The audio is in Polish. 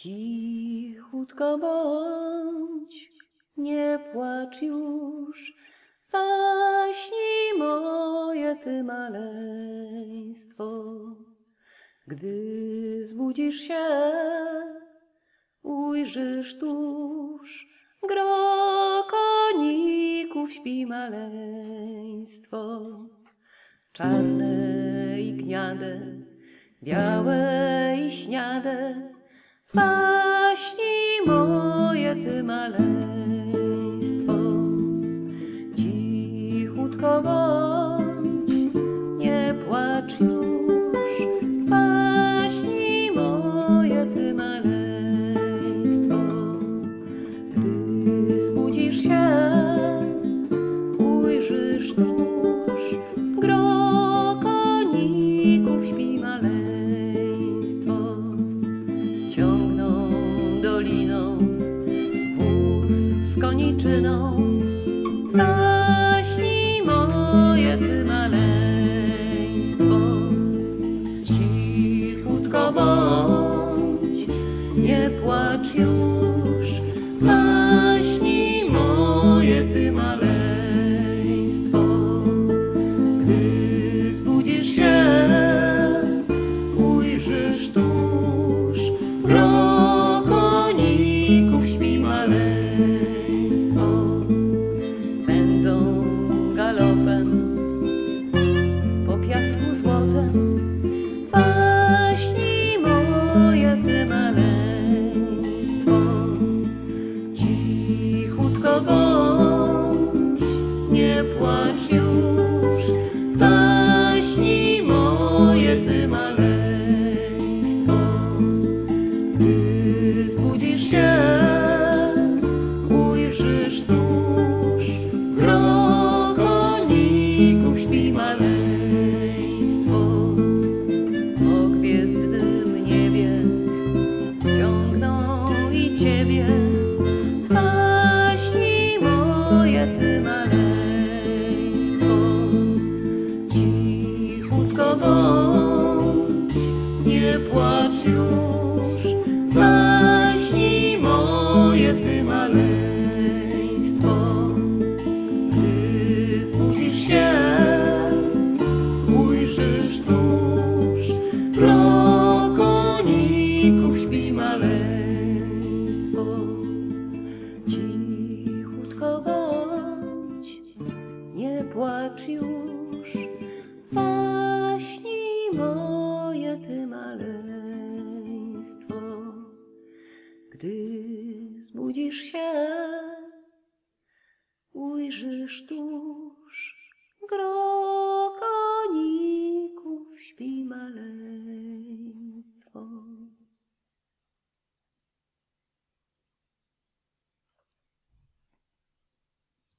Cichutko bądź, nie płacz już, zaśnij moje ty maleństwo. Gdy zbudzisz się, ujrzysz tuż gro koników, śpi maleństwo. Czarne i gniade, białe i śniade, zaśnij moje ty maleństwo. Cichutko bądź, nie płacz już, zaśnij moje ty maleństwo. Gdy zbudzisz się, ujrzysz tuż gro koników, śpi maleństwo. Ciągną doliną wóz z koniczyną, zaśnij moje ty maleństwo. Cichutko bądź, nie płacz już, zaśnij moje ty maleństwo. Gdy zbudzisz się, ujrzysz tuż gro koników, śpi maleństwo. Pędzą galopem po piasku złotem, zaśnij moje ty maleństwo. Cichutko bądź, nie płacz już, zaśnij moje ty maleństwo. Gdy zbudzisz się, ujrzysz tuż gro koników, śpi maleństwo. Po gwiezdnym niebie ciągną i ciebie, zaśnij moje ty maleństwo. Cichutko bądź, nie płacz już, zaśnij moje ty maleństwo. Gdy zbudzisz się, ujrzysz tuż gro koników, śpi maleństwo. Cichutko bądź, nie płacz już, zaśnij moje ty maleństwo. Gdy zbudzisz się, ujrzysz tuż gro